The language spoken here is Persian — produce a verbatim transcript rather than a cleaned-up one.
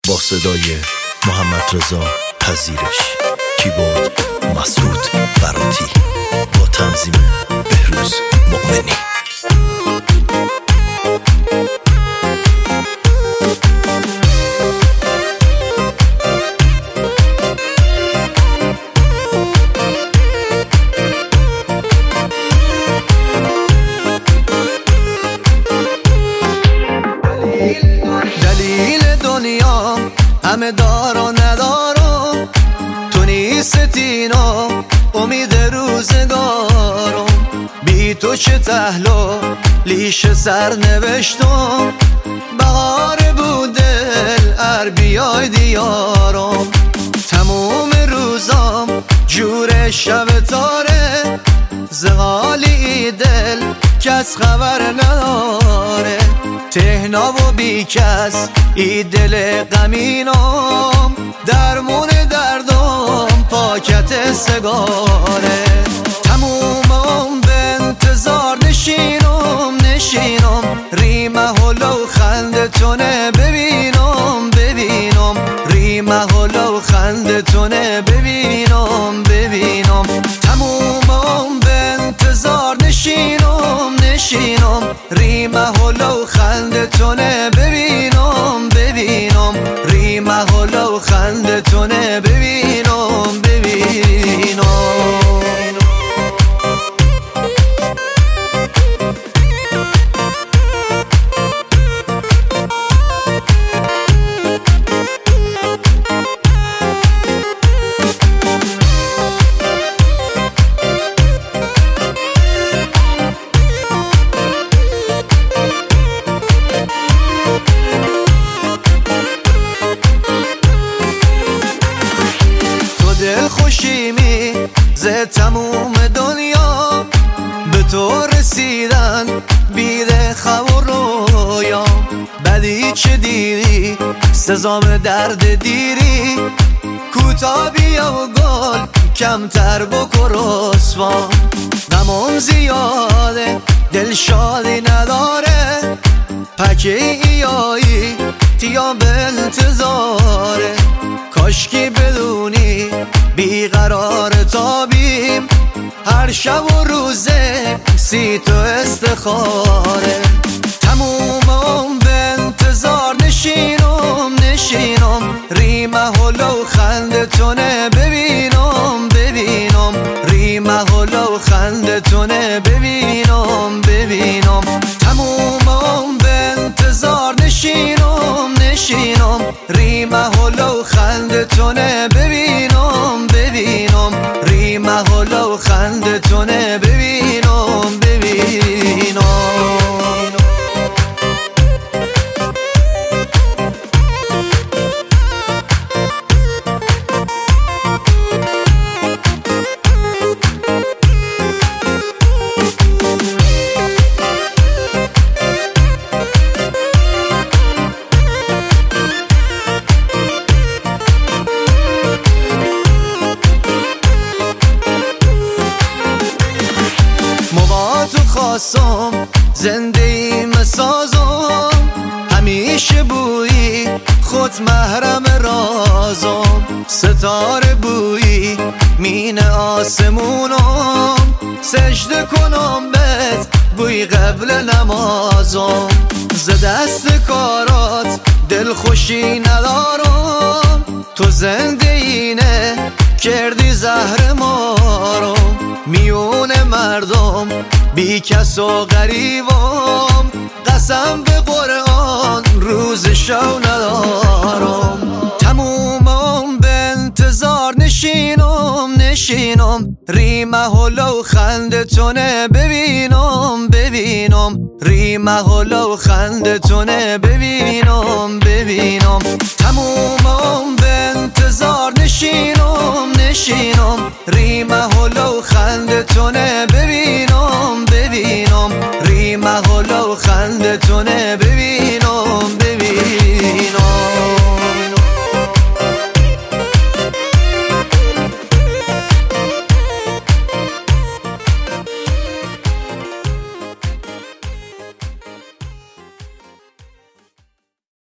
با صدای محمد رضا پذیرش، کیبورد مسعود براتی، با تنظیم بهروز مؤمنی. دلیل دنیا همه دار و ندارم، تو نیستینا امید روزگارم. بی تو چه تهلا لیش سر نوشتم، بهار بود دل ار بیای دیارم. تموم روزام جور شب تاره، زغالی دل کس خبر نداره. تهنا و بی کس ای دل غمینام، درمون دردم پاکت سگاره. تمومم به انتظار نشینم نشینم، ریمه هلا و خندتونه ببینم ببینم، ریمه هلا و خندتونه ببینم ببینم. تمومم به انتظار نشینم نشینم، ریمه هلا و خندتونه ببینم ببینم، ریمه هلا و خندتونه ببینم ببینم. دل خوشیمی ز تموم دنیا، به تو رسیدن بیده خبر رویا. بدی چه دیری سزام درد دیری، کوتا بیا و گل کمتر بکن رسوا. غمم زیاده دل شادی نداره، پکه ایایی تیا به انتظاره. کاشکی بدونی بیقرار تابیم، هر شب و روزه سی تو استخاره. تمومم به انتظار نشینم نشینم، ریمه هلا و خندتونه ببینم ببینم، ریمه هلا و خندتونه ببینم ببینم. تمومم به انتظار نشینم نشینم، ریمه هلا و خندتونه ببینم ببینم، ریمه هلا و خندتونه ببینم ببینم. تو خواستم زنده ایم سازم، همیشه بویی خود محرم رازم. ستاره بویی مین آسمونم، سجده کنم بهت بوی قبل نمازم. ز دست کارات دل خوشی ندارم، تو زنده اینه کردی زهر مارم. میون مردم بی کس و غریبم، قسم به قرآن روز شو ندارم. تمومم به انتظار نشینم نشینم، ریمه هلا و خندتونه ببینم ببینم، ریمه هلا و خندتونه ببینم ببینم.